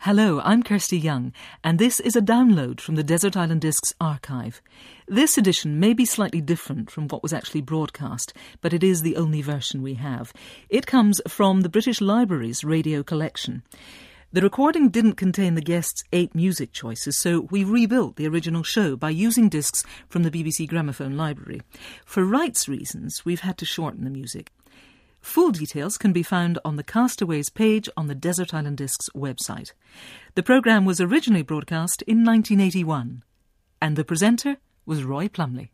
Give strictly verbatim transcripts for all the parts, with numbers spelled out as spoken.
Hello, I'm Kirsty Young, and this is a download from the Desert Island Discs archive. This edition may be slightly different from what was actually broadcast, but it is the only version we have. It comes from the British Library's radio collection. The recording didn't contain the guests' eight music choices, so we rebuilt the original show by using discs from the B B C Gramophone Library. For rights reasons, we've had to shorten the music. Full details can be found on the Castaways page on the Desert Island Discs website. The programme was originally broadcast in nineteen eighty-one, and the presenter was Roy Plumley.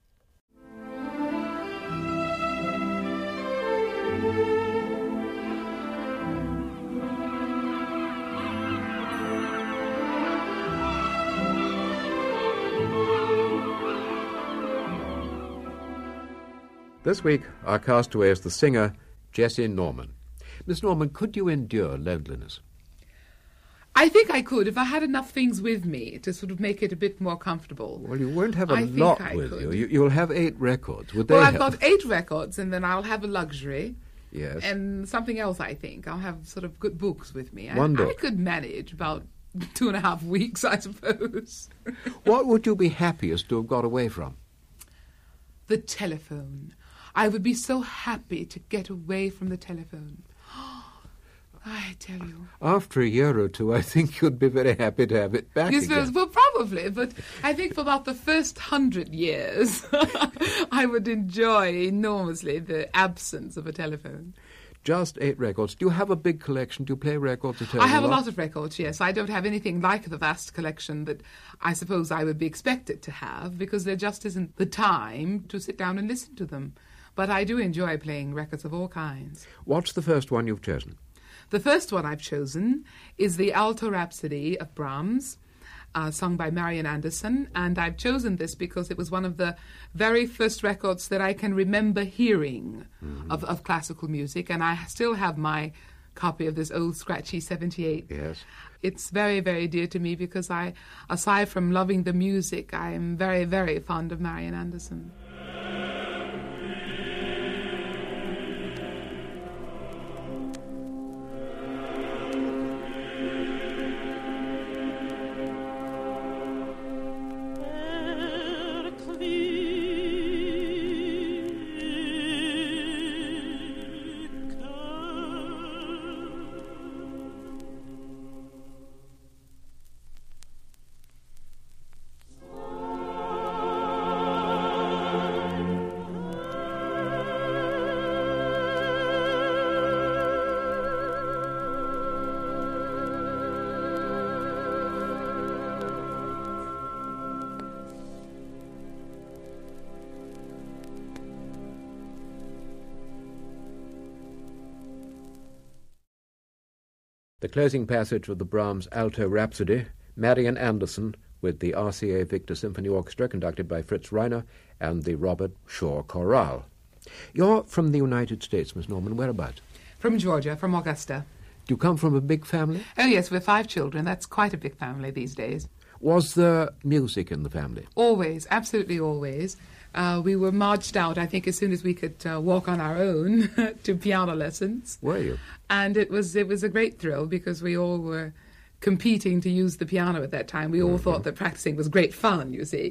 This week, our castaway is the singer Jessie Norman. Miss Norman, could you endure loneliness? I think I could if I had enough things with me to sort of make it a bit more comfortable. Well, you won't have a I lot think I with could. you. you. You'll have eight records. Would they Well, I've help? got eight records, and then I'll have a luxury. Yes. And something else, I think. I'll have sort of good books with me. One I, book. I could manage about two and a half weeks, I suppose. What would you be happiest to have got away from? The telephone. I would be so happy to get away from the telephone. I tell you. After a year or two, I think you'd be very happy to have it back Yes, again. well, probably, but I think for about the first hundred years, I would enjoy enormously the absence of a telephone. Just eight records. Do you have a big collection? Do you play records at home? I have a lot of records, yes. I don't have anything like the vast collection that I suppose I would be expected to have, because there just isn't the time to sit down and listen to them. But I do enjoy playing records of all kinds. What's the first one you've chosen? The first one I've chosen is the Alto Rhapsody of Brahms, uh, sung by Marian Anderson, and I've chosen this because it was one of the very first records that I can remember hearing mm-hmm. of, of classical music, and I still have my copy of this old scratchy seventy-eight. Yes. It's very, very dear to me because I, aside from loving the music, I am very, very fond of Marian Anderson. The closing passage of the Brahms Alto Rhapsody, Marian Anderson, with the R C A Victor Symphony Orchestra, conducted by Fritz Reiner, and the Robert Shaw Chorale. You're from the United States, Miss Norman. Whereabouts? From Georgia, from Augusta. Do you come from a big family? Oh, yes, we're five children. That's quite a big family these days. Was there music in the family? Always, absolutely always. Uh, we were marched out, I think, as soon as we could uh, walk on our own to piano lessons. Were you? And it was it was a great thrill because we all were competing to use the piano at that time. We all mm-hmm. thought that practicing was great fun, you see.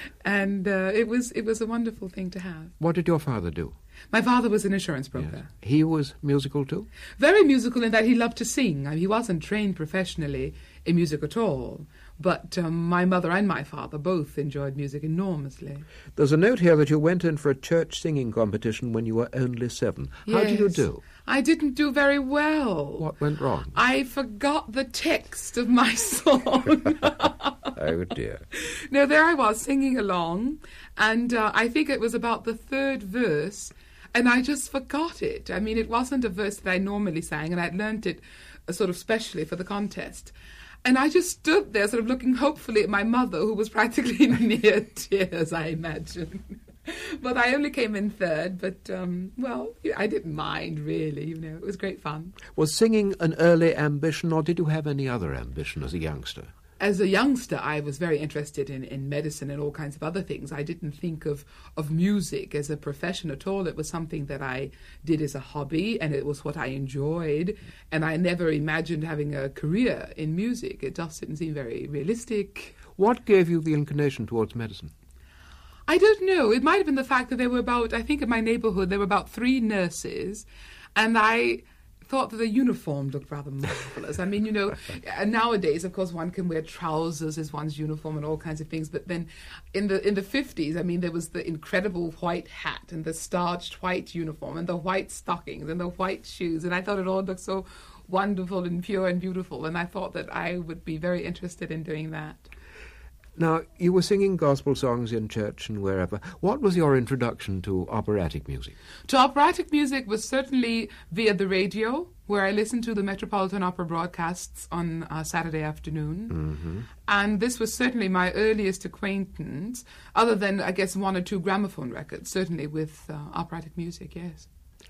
And uh, it was it was a wonderful thing to have. What did your father do? My father was an insurance broker. Yes. He was musical too? Very musical in that he loved to sing. I mean, he wasn't trained professionally in music at all. But um, my mother and my father both enjoyed music enormously. There's a note here that you went in for a church singing competition when you were only seven. How Yes. did you do? I didn't do very well. What went wrong? I forgot the text of my song. Oh, dear. No, there I was singing along, and uh, I think it was about the third verse, and I just forgot it. I mean, it wasn't a verse that I normally sang, and I'd learnt it uh, sort of specially for the contest. And I just stood there sort of looking hopefully at my mother, who was practically near tears, I imagine. But I only came in third, but, um, well, I didn't mind, really, you know. It was great fun. Was singing an early ambition, or did you have any other ambition as a youngster? as a youngster, I was very interested in, in medicine and all kinds of other things. I didn't think of, of music as a profession at all. It was something that I did as a hobby, and it was what I enjoyed. And I never imagined having a career in music. It just didn't seem very realistic. What gave you the inclination towards medicine? I don't know. It might have been the fact that there were about, I think in my neighbourhood, there were about three nurses, and I thought that the uniform looked rather marvellous. I mean, you know, nowadays, of course, one can wear trousers as one's uniform and all kinds of things, but then in the in the fifties, I mean, there was the incredible white hat and the starched white uniform and the white stockings and the white shoes, and I thought it all looked so wonderful and pure and beautiful, and I thought that I would be very interested in doing that. Now, you were singing gospel songs in church and wherever. What was your introduction to operatic music? To operatic music was certainly via the radio, where I listened to the Metropolitan Opera broadcasts on uh, Saturday afternoon. Mm-hmm. And this was certainly my earliest acquaintance, other than, I guess, one or two gramophone records, certainly with uh, operatic music, yes.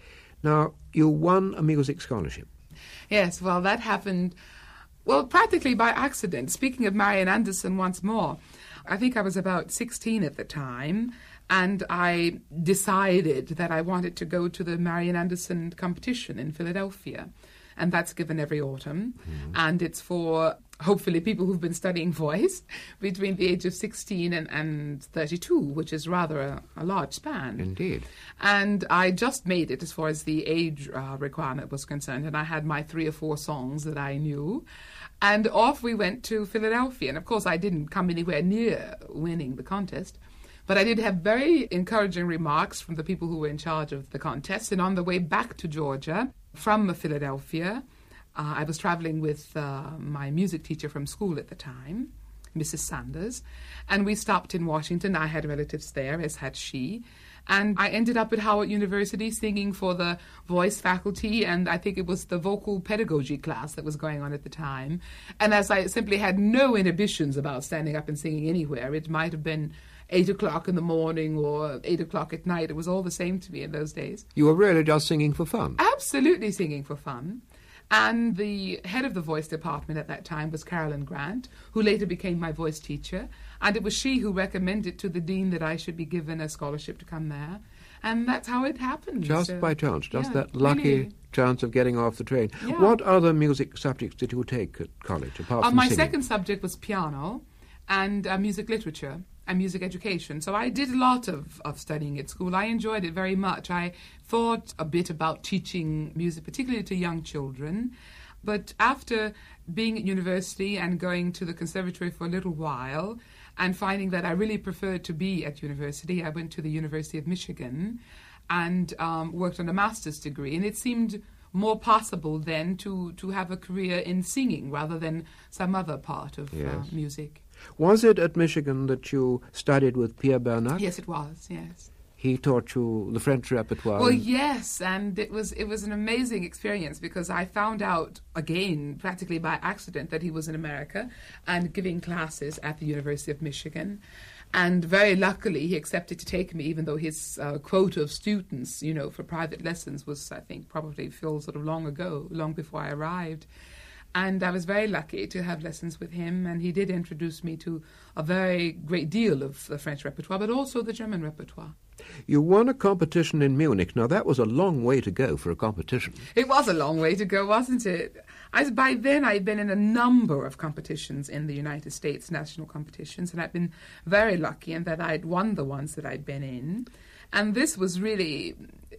Now, you won a music scholarship. Yes, well, that happened... Well, practically by accident. Speaking of Marian Anderson once more, I think I was about sixteen at the time, and I decided that I wanted to go to the Marian Anderson competition in Philadelphia. And that's given every autumn. Mm-hmm. And it's for, hopefully, people who've been studying voice between the age of sixteen and, and thirty-two, which is rather a, a large span. Indeed. And I just made it as far as the age uh, requirement was concerned. And I had my three or four songs that I knew. And off we went to Philadelphia. And, of course, I didn't come anywhere near winning the contest. But I did have very encouraging remarks from the people who were in charge of the contest. And on the way back to Georgia from Philadelphia, uh, I was traveling with uh, my music teacher from school at the time, Missus Sanders. And we stopped in Washington. I had relatives there, as had she. And I ended up at Howard University singing for the voice faculty, and I think it was the vocal pedagogy class that was going on at the time. And as I simply had no inhibitions about standing up and singing anywhere, it might have been eight o'clock in the morning or eight o'clock at night. It was all the same to me in those days. You were really just singing for fun? Absolutely singing for fun. And the head of the voice department at that time was Carolyn Grant, who later became my voice teacher. And it was she who recommended to the dean that I should be given a scholarship to come there. And that's how it happened. Just so, by chance, just yeah, that lucky really. chance of getting off the train. Yeah. What other music subjects did you take at college, apart uh, from my singing? second subject was piano and uh, music literature and music education. So I did a lot of, of studying at school. I enjoyed it very much. I thought a bit about teaching music, particularly to young children. But after being at university and going to the conservatory for a little while and finding that I really preferred to be at university, I went to the University of Michigan and um, worked on a master's degree. And it seemed more possible then to, to have a career in singing rather than some other part of yes. uh, music. Was it at Michigan that you studied with Pierre Bernard? Yes, it was, yes. He taught you the French repertoire? Well, yes, and it was it was an amazing experience because I found out, again, practically by accident, that he was in America and giving classes at the University of Michigan. And very luckily, he accepted to take me, even though his uh, quota of students, you know, for private lessons was, I think, probably filled sort of long ago, long before I arrived. And I was very lucky to have lessons with him, and he did introduce me to a very great deal of the French repertoire, but also the German repertoire. You won a competition in Munich. Now, that was a long way to go for a competition. It was a long way to go, wasn't it? I, by then, I'd been in a number of competitions in the United States, national competitions, and I'd been very lucky in that I'd won the ones that I'd been in. And this was really,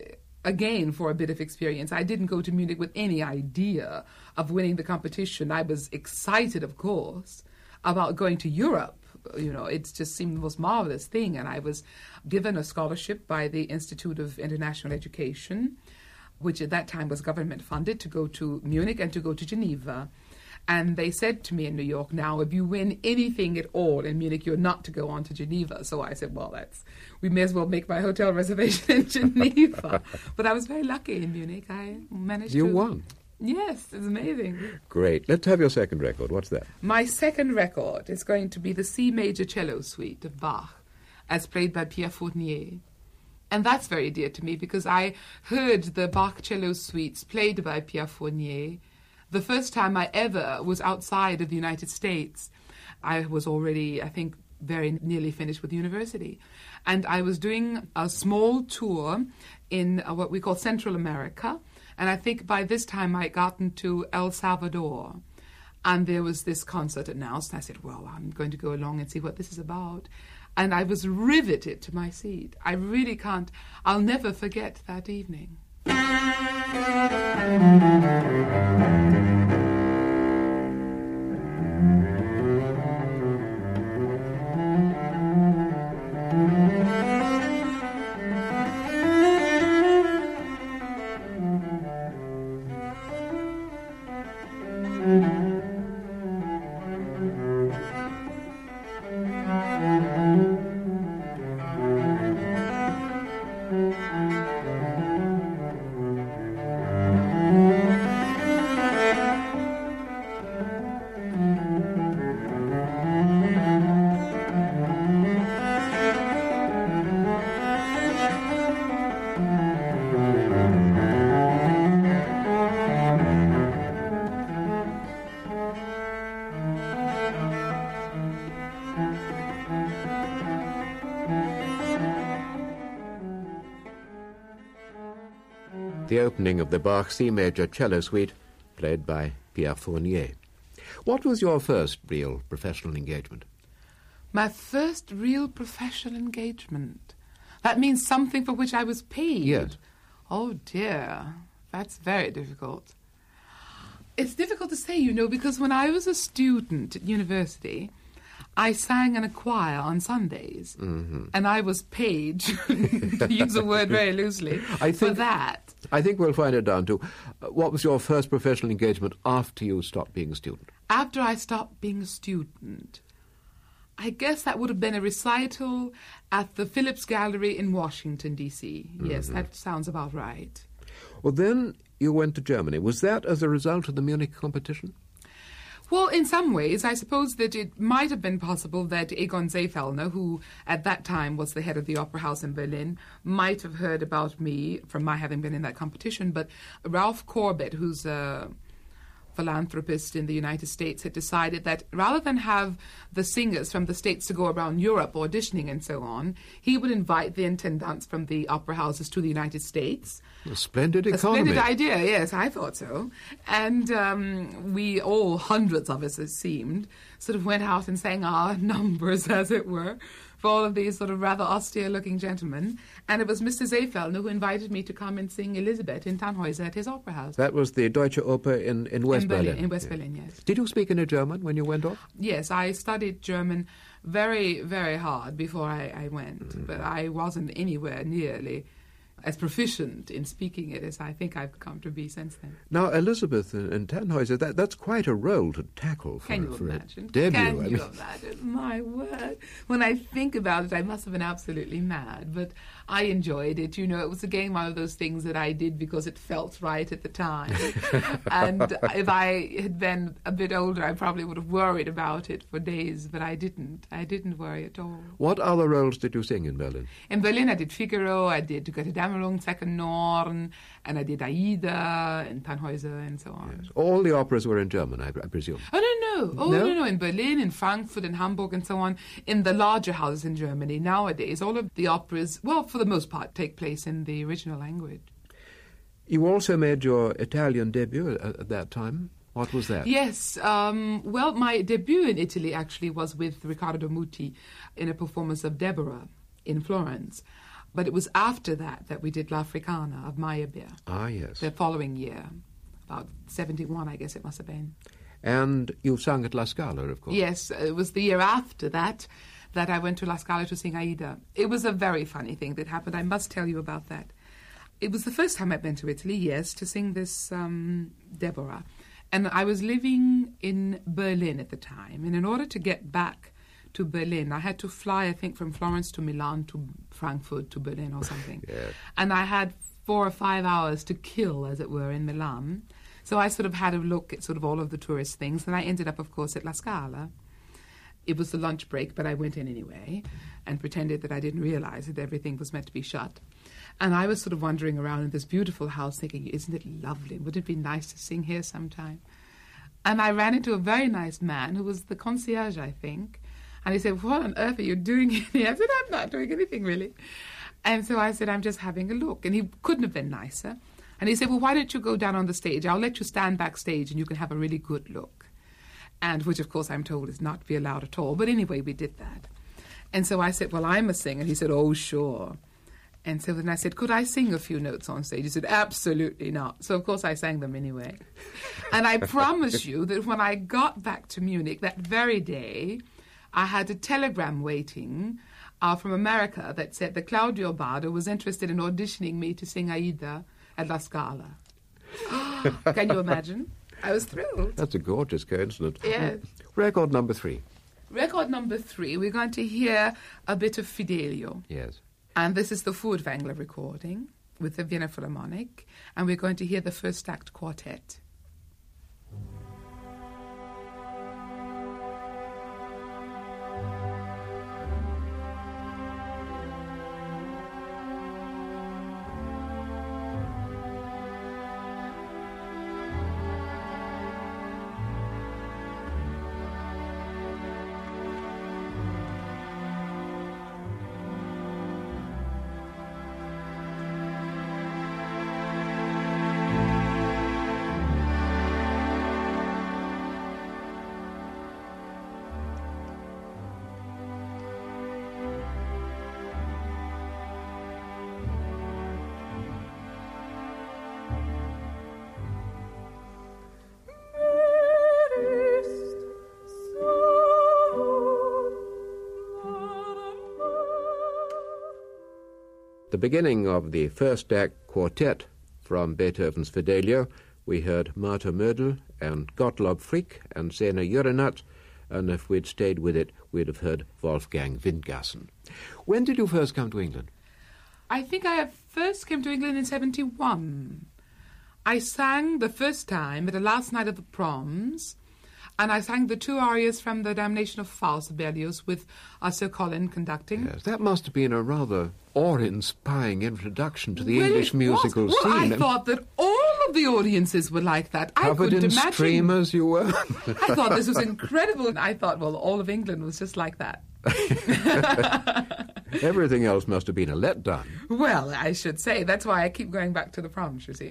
again, for a bit of experience. I didn't go to Munich with any idea of winning the competition. I was excited, of course, about going to Europe. You know, it just seemed the most marvelous thing. And I was given a scholarship by the Institute of International Education, which at that time was government funded, to go to Munich and to go to Geneva. And they said to me in New York, now, if you win anything at all in Munich, you're not to go on to Geneva. So I said, well, that's we may as well make my hotel reservation in Geneva. But I was very lucky in Munich. I managed you to... You won. Yes, it's amazing. Great. Let's have your second record. What's that? My second record is going to be the C Major Cello Suite of Bach, as played by Pierre Fournier. And that's very dear to me because I heard the Bach cello suites played by Pierre Fournier the first time I ever was outside of the United States. I was already, I think, very nearly finished with university. And I was doing a small tour in uh, what we call Central America. And I think by this time I'd gotten to El Salvador. And there was this concert announced. I said, well, I'm going to go along and see what this is about. And I was riveted to my seat. I really can't, I'll never forget that evening. The opening of the Bach C Major Cello Suite, played by Pierre Fournier. What was your first real professional engagement? My first real professional engagement. That means something for which I was paid. Yes. Oh, dear. That's very difficult. It's difficult to say, you know, because when I was a student at university, I sang in a choir on Sundays, mm-hmm. and I was paid, to use a word very loosely, I think, for that. I think we'll find it down to, uh, what was your first professional engagement after you stopped being a student? After I stopped being a student, I guess that would have been a recital at the Phillips Gallery in Washington, D C Mm-hmm. Yes, that sounds about right. Well, then you went to Germany. Was that as a result of the Munich competition? Well, in some ways, I suppose that it might have been possible that Egon Seefellner, who at that time was the head of the Opera House in Berlin, might have heard about me from my having been in that competition. But Ralph Corbett, who's a philanthropist in the United States, had decided that rather than have the singers from the States to go around Europe auditioning and so on, he would invite the intendants from the opera houses to the United States. A splendid economy. A splendid idea, yes, I thought so. And um, we all, hundreds of us it seemed, sort of went out and sang our numbers, as it were, for all of these sort of rather austere-looking gentlemen. And it was Mister Seefellner who invited me to come and sing Elisabeth in Tannhäuser at his opera house. That was the Deutsche Oper in, in West in Berlin. Berlin. In West yeah. Berlin, yes. Did you speak any German when you went off? Yes, I studied German very, very hard before I, I went. Mm-hmm. But I wasn't anywhere nearly as proficient in speaking it as I think I've come to be since then. Now, Elisabeth and, and Tannhäuser, that, that's quite a role to tackle for, Can you for imagine? a debut. Can I you mean. imagine? My word. When I think about it, I must have been absolutely mad. But I enjoyed it. You know, it was again one of those things that I did because it felt right at the time. And if I had been a bit older, I probably would have worried about it for days. But I didn't. I didn't worry at all. What other roles did you sing in Berlin? In Berlin, I did Figaro, I did Götterdämmerung, Second Norn, and I did Aida and Tannhäuser and so on. Yes. All the operas were in German, I, I presume. Oh, no, no. Oh, No? no, no. In Berlin, in Frankfurt, in Hamburg, and so on. In the larger houses in Germany, nowadays, all of the operas, well, for the most part, take place in the original language. You also made your Italian debut at, at that time. What was that? Yes. Um, well, my debut in Italy actually was with Riccardo Muti in a performance of Deborah in Florence. But it was after that that we did L'Africana of Meyerbeer. Ah, yes. The following year, about seventy-one, I guess it must have been. And you sang at La Scala, of course. Yes, it was the year after that that I went to La Scala to sing Aida. It was a very funny thing that happened. I must tell you about that. It was the first time I'd been to Italy, yes, to sing this um, Deborah. And I was living in Berlin at the time. And in order to get back to Berlin, I had to fly, I think, from Florence to Milan to Frankfurt to Berlin or something. Yes. And I had four or five hours to kill, as it were, in Milan. So I sort of had a look at sort of all of the tourist things. And I ended up, of course, at La Scala. It was the lunch break, but I went in anyway and pretended that I didn't realize that everything was meant to be shut. And I was sort of wandering around in this beautiful house thinking, isn't it lovely? Wouldn't it be nice to sing here sometime? And I ran into a very nice man who was the concierge, I think. And he said, what on earth are you doing here? I said, I'm not doing anything, really. And so I said, I'm just having a look. And he couldn't have been nicer. And he said, well, why don't you go down on the stage? I'll let you stand backstage and you can have a really good look. And which, of course, I'm told is not to be allowed at all. But anyway, we did that. And so I said, well, I'm a singer. He said, oh, sure. And so then I said, could I sing a few notes on stage? He said, absolutely not. So, of course, I sang them anyway. And I promise you that when I got back to Munich that very day, I had a telegram waiting uh, from America that said that Claudio Bardo was interested in auditioning me to sing Aida at La Scala. Can you imagine? I was thrilled. That's a gorgeous coincidence. Yes. Record number three. Record number three, we're going to hear a bit of Fidelio. Yes. And this is the Furtwängler recording with the Vienna Philharmonic. And we're going to hear the first act quartet. The beginning of the first act quartet from Beethoven's Fidelio, we heard Martha Mödel and Gottlob Frick and Sena Jurenat, and if we'd stayed with it, we'd have heard Wolfgang Windgassen. When did you first come to England? I think I first came to England in seventy-one. I sang the first time at the last night of the proms, and I sang the two arias from The Damnation of Faust, Berlioz, with uh, Sir Colin conducting. Yes, that must have been a rather awe-inspiring introduction to the well, English musical was. Well, scene. I thought that all of the audiences were like that. I Covered couldn't in imagine. streamers you were. I thought this was incredible. And I thought, well, all of England was just like that. Everything else must have been a letdown. Well, I should say. That's why I keep going back to the proms, you see.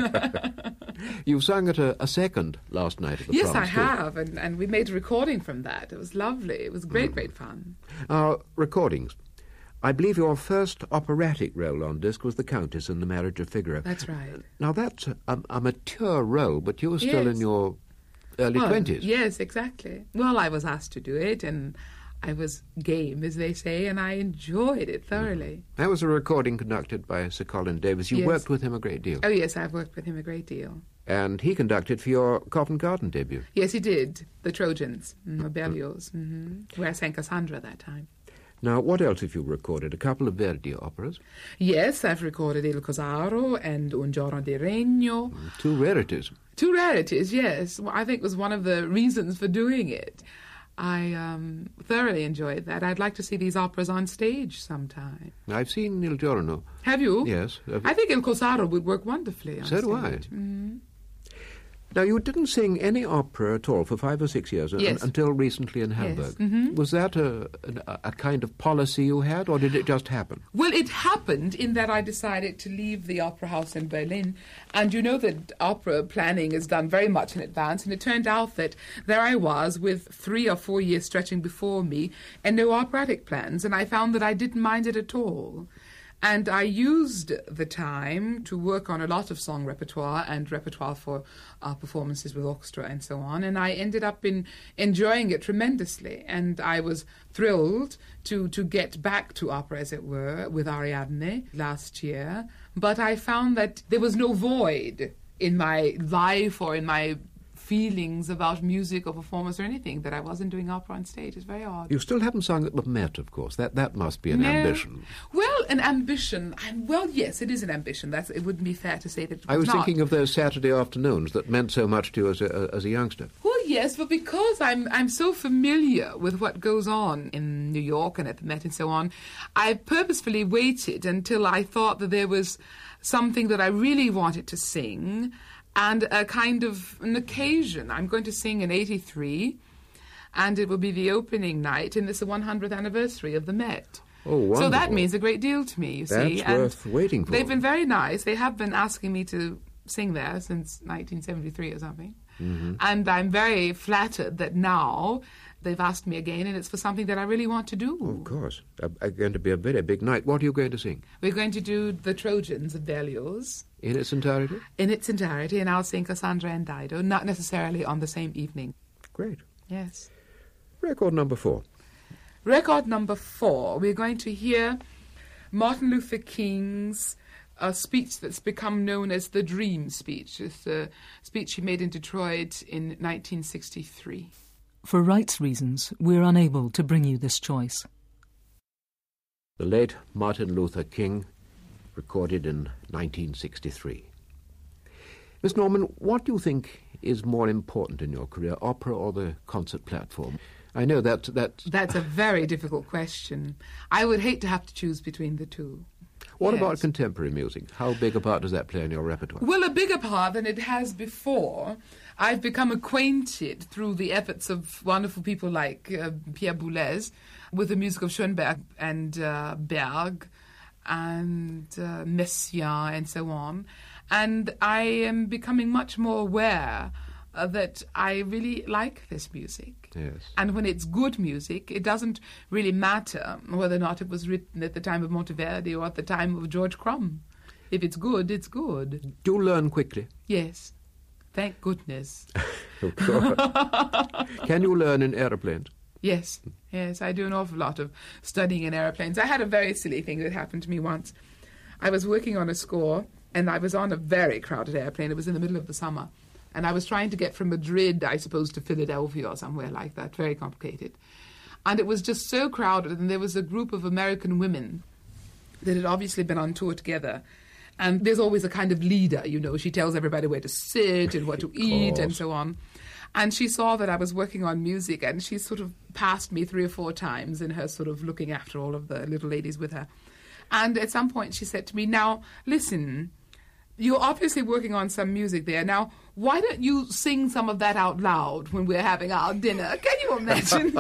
You've sung at a, a second last night at the yes, proms, I too. have. And, and we made a recording from that. It was lovely. It was great, mm. great fun. Our recordings. I believe your first operatic role on disc was The Countess in The Marriage of Figaro. That's right. Now, that's a, a mature role, but you were still yes. in your early well, twenties. Yes, exactly. Well, I was asked to do it, and I was game, as they say, and I enjoyed it thoroughly. Mm. That was a recording conducted by Sir Colin Davis. You yes. worked with him a great deal. Oh, yes, I've worked with him a great deal. And he conducted for your Covent Garden debut. Yes, he did. The Trojans, mm, Berlioz, mm-hmm, where I sang Cassandra that time. Now, what else have you recorded? A couple of Verdi operas? Yes, I've recorded Il Cosaro and Un Giorno di Regno. Two rarities. Two rarities, yes. Well, I think was one of the reasons for doing it. I um, thoroughly enjoyed that. I'd like to see these operas on stage sometime. I've seen Il Giorno. Have you? Yes. I've... I think Il Cosaro would work wonderfully on so stage. do I. Mm-hmm. Now, you didn't sing any opera at all for five or six years yes. un- until recently in Hamburg. Yes. Mm-hmm. Was that a, a, a kind of policy you had, or did it just happen? Well, it happened in that I decided to leave the opera house in Berlin. And you know that opera planning is done very much in advance. And it turned out that there I was with three or four years stretching before me and no operatic plans. And I found that I didn't mind it at all. And I used the time to work on a lot of song repertoire and repertoire for uh, performances with orchestra and so on. And I ended up in enjoying it tremendously. And I was thrilled to, to get back to opera, as it were, with Ariadne last year. But I found that there was no void in my life or in my feelings about music or performance or anything, that I wasn't doing opera on stage. It's very odd. You still haven't sung at the Met, of course. That that must be an no. ambition. Well, an ambition. And, well, yes, it is an ambition. That's, it wouldn't be fair to say that it was I was not. thinking of those Saturday afternoons that meant so much to you as a, as a youngster. Well, yes, but because I'm I'm so familiar with what goes on in New York and at the Met and so on, I purposefully waited until I thought that there was something that I really wanted to sing. and a kind of an occasion. I'm going to sing in eighty-three, and it will be the opening night, and it's the one hundredth anniversary of the Met. Oh, wonderful. So that means a great deal to me, you That's see. worth and waiting for. They've been very nice. They have been asking me to sing there since nineteen seventy-three or something. Mm-hmm. And I'm very flattered that now they've asked me again, and it's for something that I really want to do. Oh, of course. Uh, uh, going to be a very big night. What are you going to sing? We're going to do The Trojans of Berlioz. In its entirety? In its entirety, and I'll sing Cassandra and Dido, not necessarily on the same evening. Great. Yes. Record number four. Record number four. We're going to hear Martin Luther King's a speech that's become known as the Dream Speech. It's a speech he made in Detroit in nineteen sixty-three. For rights reasons, we're unable to bring you this choice. The late Martin Luther King, recorded in nineteen sixty-three. Miss Norman, what do you think is more important in your career, opera or the concert platform? I know that... that That's a very difficult question. I would hate to have to choose between the two. What Yes. about contemporary music? How big a part does that play in your repertoire? Well, a bigger part than it has before. I've become acquainted through the efforts of wonderful people like uh, Pierre Boulez with the music of Schoenberg and uh, Berg and uh, Messiaen and so on. And I am becoming much more aware uh, that I really like this music. Yes. And when it's good music, it doesn't really matter whether or not it was written at the time of Monteverdi or at the time of George Crumb. If it's good, it's good. Do you learn quickly? Yes. Thank goodness. Of course. Can you learn in aeroplanes? Yes. Yes, I do an awful lot of studying in aeroplanes. I had a very silly thing that happened to me once. I was working on a score, and I was on a very crowded airplane. It was in the middle of the summer. And I was trying to get from Madrid, I suppose, to Philadelphia or somewhere like that. Very complicated. And it was just so crowded, and there was a group of American women that had obviously been on tour together. And there's always a kind of leader, you know. She tells everybody where to sit and what to eat and so on. And she saw that I was working on music, and she sort of passed me three or four times in her sort of looking after all of the little ladies with her. And at some point she said to me, now, listen, you're obviously working on some music there. Now, why don't you sing some of that out loud when we're having our dinner? Can you imagine?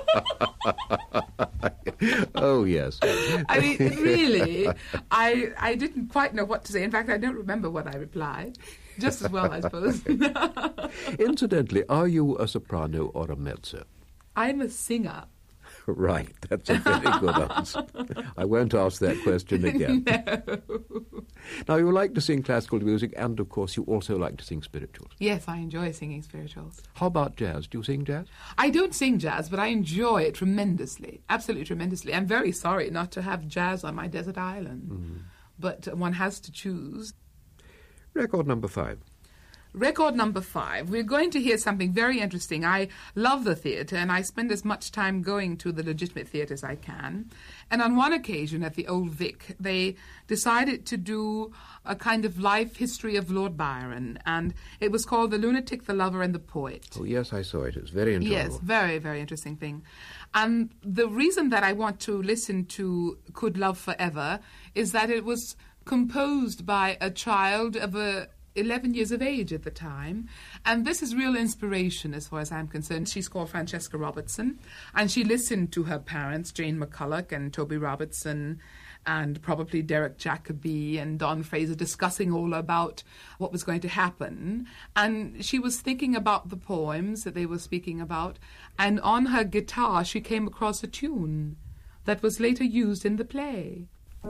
Oh, yes. I mean, really, I I didn't quite know what to say. In fact, I don't remember what I replied. Just as well, I suppose. Incidentally, are you a soprano or a mezzo? I'm a singer. Right, that's a very good answer. I won't ask that question again. No. Now, you like to sing classical music, and, of course, you also like to sing spirituals. Yes, I enjoy singing spirituals. How about jazz? Do you sing jazz? I don't sing jazz, but I enjoy it tremendously, absolutely tremendously. I'm very sorry not to have jazz on my desert island, mm. but one has to choose. Record number five. Record number five. We're going to hear something very interesting. I love the theatre, and I spend as much time going to the legitimate theatre as I can. And on one occasion at the Old Vic, they decided to do a kind of life history of Lord Byron, and it was called The Lunatic, the Lover, and the Poet. Oh, yes, I saw it. It's very enjoyable. Yes, very, very interesting thing. And the reason that I want to listen to Could Love Forever is that it was composed by a child of a eleven years of age at the time, and this is real inspiration as far as I'm concerned. She's called Francesca Robertson, and she listened to her parents, Jane McCulloch and Toby Robertson, and probably Derek Jacobi and Don Fraser, discussing all about what was going to happen. And she was thinking about the poems that they were speaking about, and on her guitar she came across a tune that was later used in the play.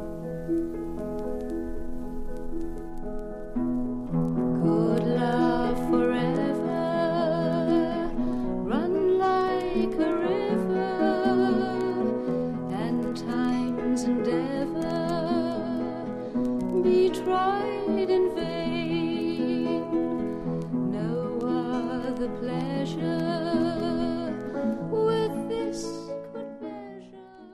Could love forever run like a river, and time's endeavor be tried in vain? No other pleasure with this could measure.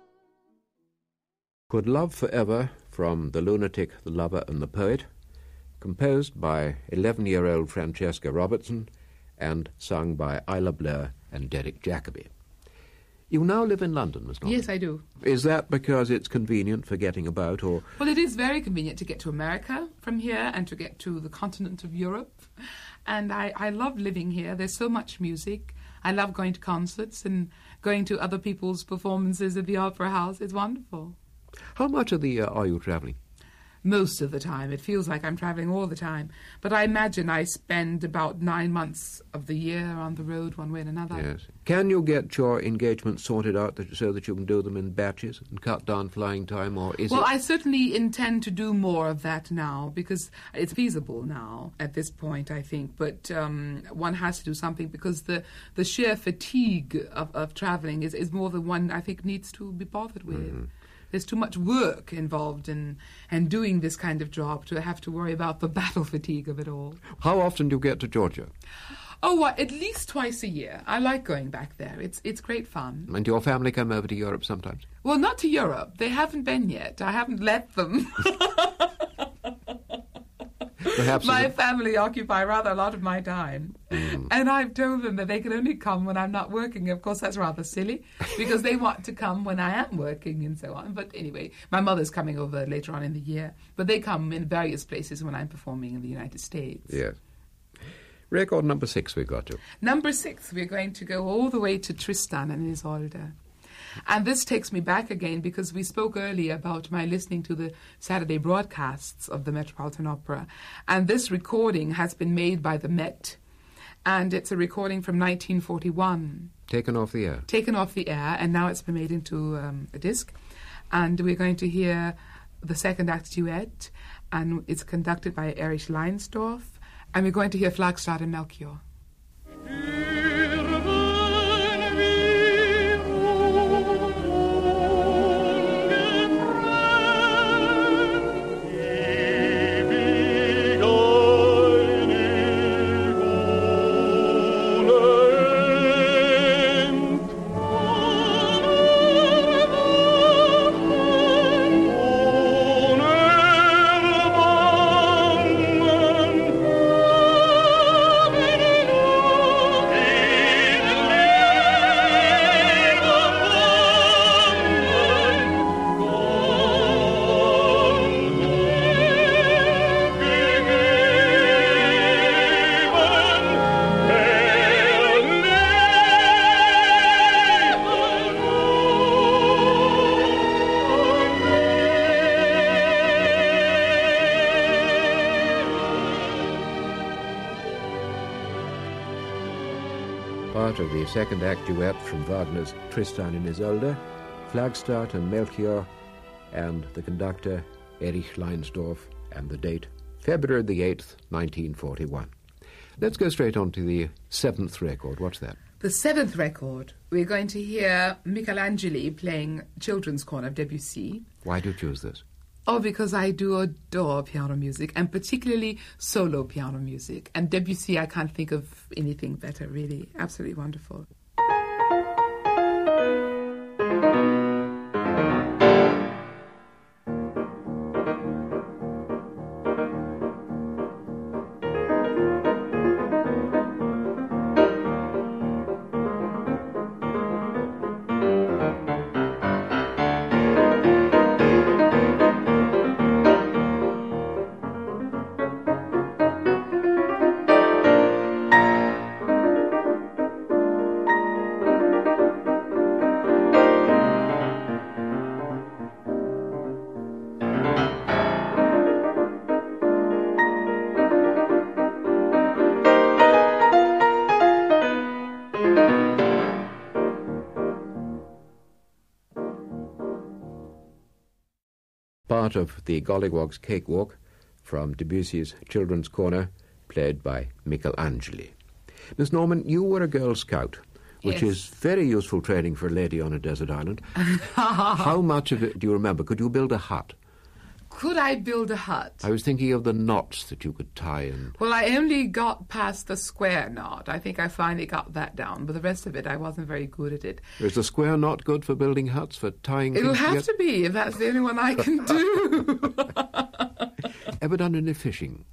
Could Love Forever, from The Lunatic, the Lover, and the Poet, composed by eleven-year-old Francesca Robertson and sung by Isla Blair and Derek Jacobi. You now live in London, Miss Norman? Yes, I do. Is that because it's convenient for getting about, or...? Well, it is very convenient to get to America from here and to get to the continent of Europe. And I, I love living here. There's so much music. I love going to concerts and going to other people's performances at the Opera House. It's wonderful. How much of the year are you travelling? Most of the time. It feels like I'm travelling all the time. But I imagine I spend about nine months of the year on the road one way and another. Yes. Can you get your engagements sorted out that, so that you can do them in batches and cut down flying time, or is well, it... I certainly intend to do more of that now because it's feasible now at this point, I think. But um, one has to do something because the, the sheer fatigue of, of travelling is, is more than one, I think, needs to be bothered with. Mm-hmm. There's too much work involved in, in doing this kind of job to have to worry about the battle fatigue of it all. How often do you get to Georgia? Oh, well, at least twice a year. I like going back there. It's it's great fun. And your family come over to Europe sometimes? Well, not to Europe. They haven't been yet. I haven't let them. Perhaps my family occupy rather a lot of my time. Mm. And I've told them that they can only come when I'm not working. Of course, that's rather silly, because they want to come when I am working and so on. But anyway, my mother's coming over later on in the year. But they come in various places when I'm performing in the United States. Yes. Record number six we got to. Number six, we're going to go all the way to Tristan and Isolde. And this takes me back again because we spoke earlier about my listening to the Saturday broadcasts of the Metropolitan Opera. And this recording has been made by the Met. And it's a recording from nineteen forty-one. Taken off the air. Taken off the air, and now it's been made into um, a disc. And we're going to hear the second act duet, and it's conducted by Erich Leinsdorf. And we're going to hear Flagstadt and Melchior. Part of the second act duet from Wagner's Tristan and Isolde, Flagstadt and Melchior, and the conductor Erich Leinsdorf, and the date February the eighth, nineteen forty-one. Let's go straight on to the seventh record. What's that? The seventh record, we're going to hear Michelangeli playing Children's Corner of Debussy. Why do you choose this? Oh, because I do adore piano music, and particularly solo piano music. And Debussy, I can't think of anything better, really. Absolutely wonderful. Part of the Gollywog's Cakewalk from Debussy's Children's Corner, played by Michelangeli. Miss Norman, you were a Girl Scout, which Yes. is very useful training for a lady on a desert island. How much of it do you remember? Could you build a hut? Could I build a hut? I was thinking of the knots that you could tie in. Well, I only got past the square knot. I think I finally got that down, but the rest of it, I wasn't very good at it. Is the square knot good for building huts, for tying It'll things have together? to be, if that's the only one I can do. Ever done any fishing?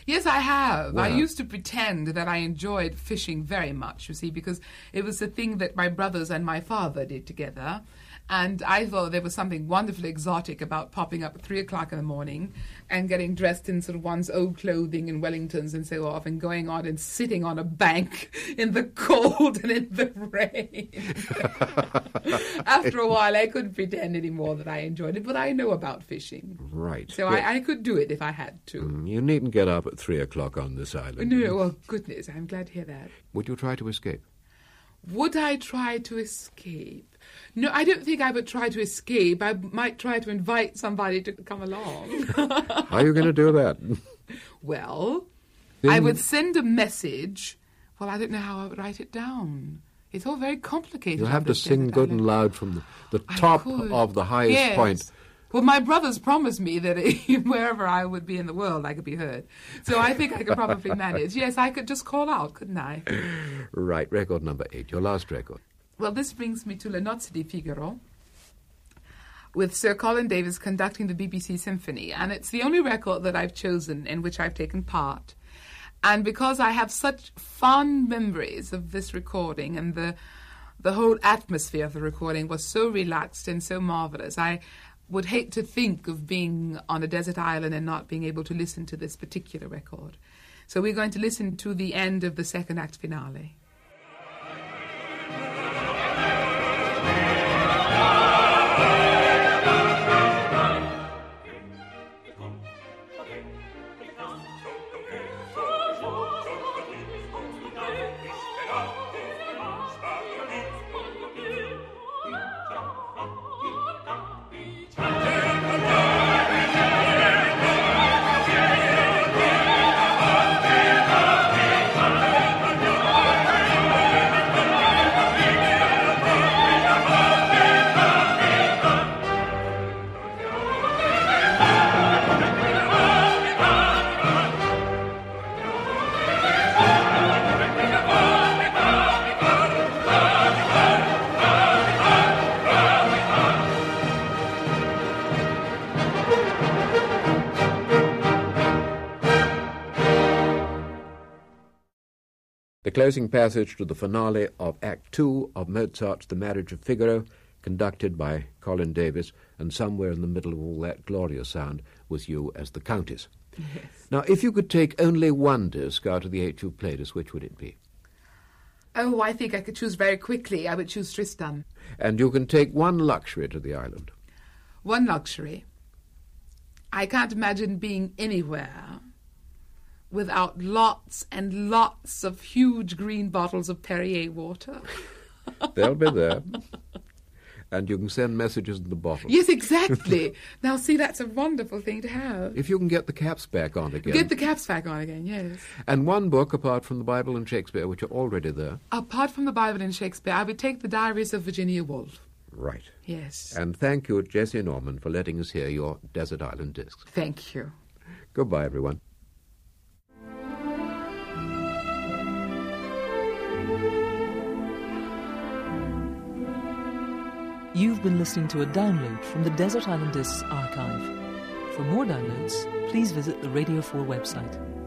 Yes, I have. I Wow. used to pretend that I enjoyed fishing very much, you see, because it was the thing that my brothers and my father did together. And I thought there was something wonderfully exotic about popping up at three o'clock in the morning and getting dressed in sort of one's old clothing and Wellingtons and so off and going on and sitting on a bank in the cold and in the rain. After a while, I couldn't pretend anymore that I enjoyed it, but I know about fishing. Right. So Well, I, I could do it if I had to. you needn't get up at three o'clock on this island. No, oh goodness, I'm glad to hear that. Would you try to escape? Would I try to escape? No, I don't think I would try to escape. I might try to invite somebody to come along. How are you going to do that? Well, Then- I would send a message. Well, I don't know how I would write it down. It's all very complicated. You'll on have to this sing desert good and island. loud from the, the I top could. of the highest Yes. point. Well, my brothers promised me that wherever I would be in the world, I could be heard. So I think I could probably manage. Yes, I could just call out, couldn't I? Right, record number eight, your last record. Well, this brings me to Le Nozze di Figaro, with Sir Colin Davis conducting the B B C Symphony. And it's the only record that I've chosen in which I've taken part. And because I have such fond memories of this recording, and the the whole atmosphere of the recording was so relaxed and so marvelous, I would hate to think of being on a desert island and not being able to listen to this particular record. So we're going to listen to the end of the second act finale. The closing passage to the finale of Act Two of Mozart's The Marriage of Figaro, conducted by Colin Davis, and somewhere in the middle of all that glorious sound was you as the Countess. Yes. Now, if you could take only one disc out of the eight you've played us, which would it be? Oh, I think I could choose very quickly. I would choose Tristan. And you can take one luxury to the island. One luxury. I can't imagine being anywhere without lots and lots of huge green bottles of Perrier water. They'll be there. And you can send messages in the bottle. Yes, exactly. Now, see, that's a wonderful thing to have. If you can get the caps back on again. Get the caps back on again, yes. And one book apart from the Bible and Shakespeare, which are already there. Apart from the Bible and Shakespeare, I would take the Diaries of Virginia Woolf. Right. Yes. And thank you, Jessie Norman, for letting us hear your Desert Island discs. Thank you. Goodbye, everyone. You've been listening to a download from the Desert Island Discs archive. For more downloads, please visit the Radio four website.